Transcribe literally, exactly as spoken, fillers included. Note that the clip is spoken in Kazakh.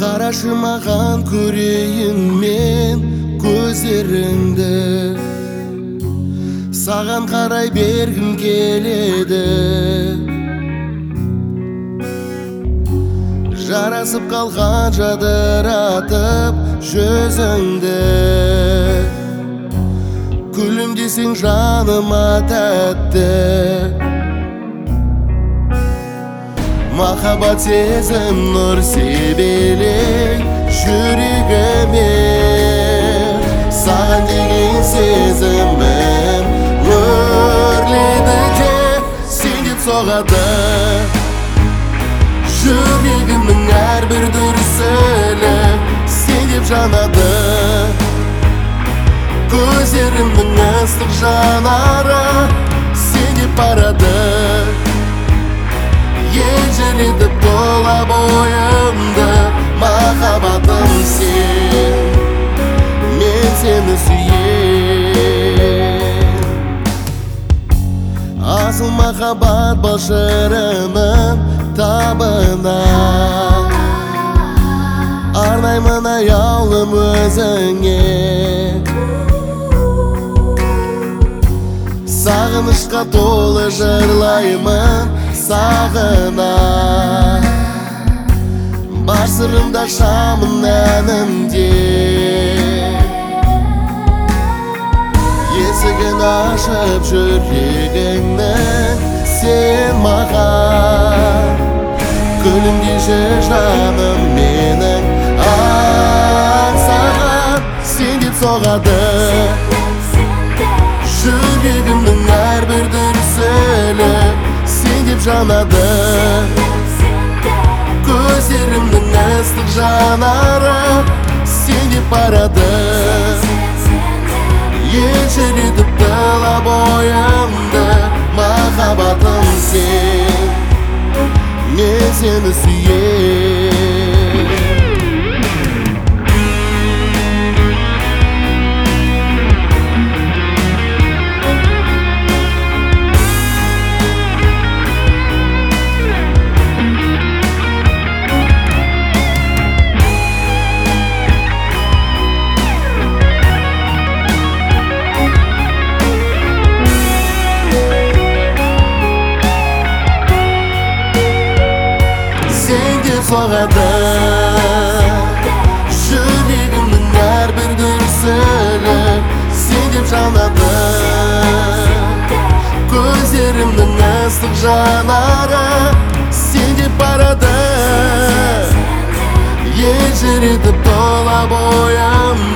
Қарашы маған көрейін мен көздеріңді, саған қарай бергім келеді. Жарасып қалған жадыратып жүзіңді, күлімдесең жаныма тәтті. Махаббат сезім нұр себелей жүрегіме, саған деген сезімім өрледі де сен деп соғады. Жүрегімнің әрбір дүрсілі сен деп жанады. Көздерімнің ыстық жанары сен деп барады. Елжіретіп тола бойымды махаббатым сен, мен сені сүйем. Асыл махаббат балшырының табына, арнаймын аяулым өзіңе. Сағынышқа толы жырлаймын сағына, бар сырымда шамын әнімде. Есігін ашып жүрегіңнің сен маған, күлімдеші жаным менің аңсаған сен деп соғады. Жүрегімнің әрбір дүрсілі сен деп жанады. Көздерімнің ыстық жанары сен деп барады. Елжіретіп тола бойымды махаббатым сен, мен сені сүйем. Соғады жүрегімнің әрбір дүрсілі сен деп жанады. Көздерімнің ыстық жанары сен деп барады. Елжіретіп тола бойым